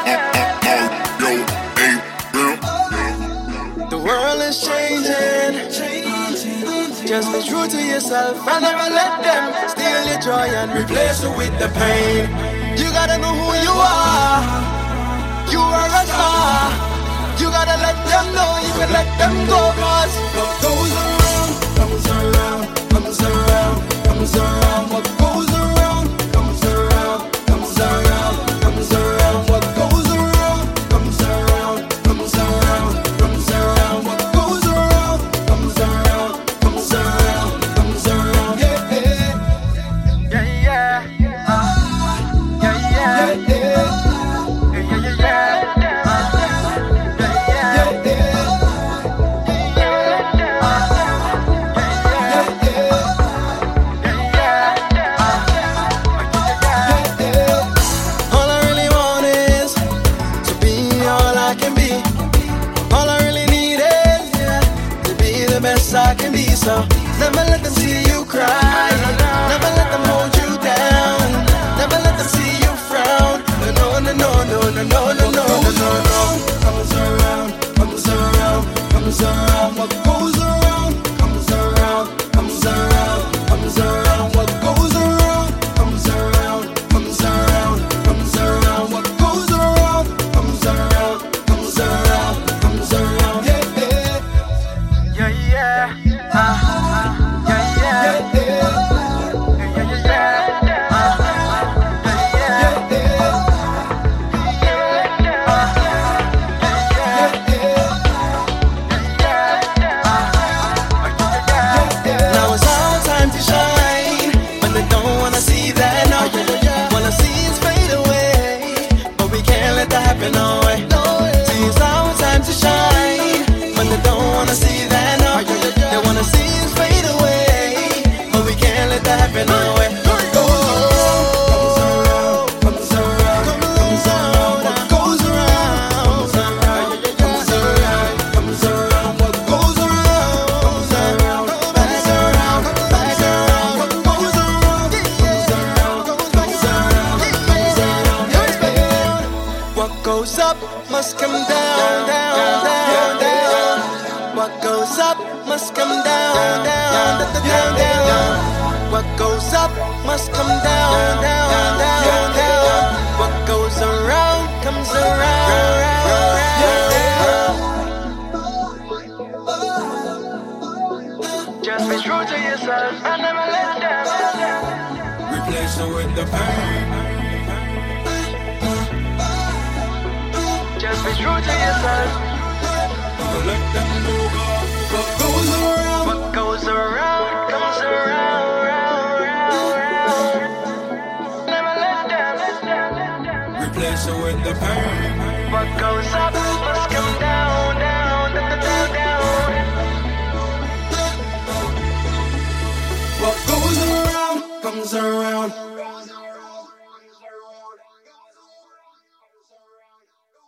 The world is changing. Just be true to yourself and never let them steal your joy and replace it with the pain. You gotta know who you are. You are a star. You gotta let them know you can let them go. Cause what goes around comes around, comes around, comes around. What goes around comes around, comes around, comes around. What goes around comes around, comes around, comes around. What goes around comes around, comes around, comes around. Yeah, yeah, yeah, yeah, yeah, yeah, yeah, yeah, yeah. I can be, so never let them see you cry. Never let them hold you down. Never let them see you frown. No, no, no, no, no, no, no, no, no, no, no. Comes around, comes around, comes around. What goes around comes around, comes around, comes around. What goes around comes around, comes around, comes around. What goes around comes around, comes around, comes around. Yeah, yeah. Goes up must come down, down, down, down. What goes up must come down, down, down, down. What goes up must come down, down, down, down. What goes around comes around. Just be true to yourself and never let them replace it with the pain. Just be true to yourself. Let them go. What goes around, what goes around, comes around, round, round, round. Never let them replace it with the pain. What goes up